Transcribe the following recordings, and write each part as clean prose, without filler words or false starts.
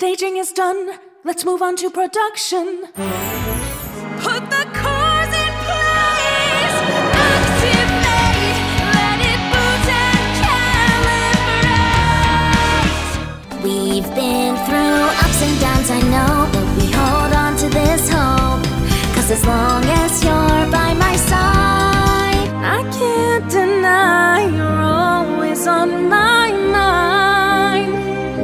Staging is done, let's move on to production. Put the cores in place, activate, let it boot and calibrate. We've been through ups and downs, I know, but we hold on to this hope. 'Cause as long as you're by my side, I can't deny you're always on my mind.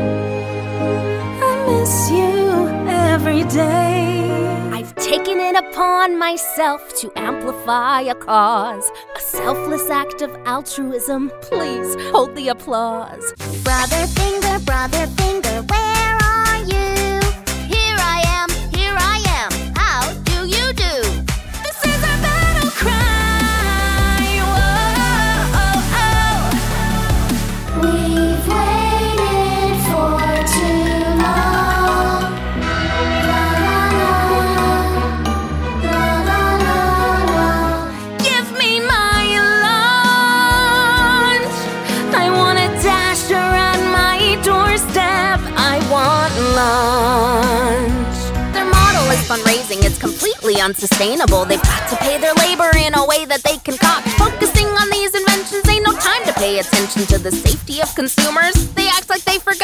I miss you every day. I've taken it upon myself to amplify a cause, a selfless act of altruism. Please hold the applause. Brother finger, where are you? Here I am, how do you do? This is our battle cry. Whoa. We've waited for too long. La la la, la la la. Give me my lunch. I wanna dash around my doorstep. I want lunch. Their model is fundraising, it's completely unsustainable. They've got to pay their labor in a way that they concoct. Focusing on these inventions ain't no time to pay attention to the safety of consumers. They act like they forgot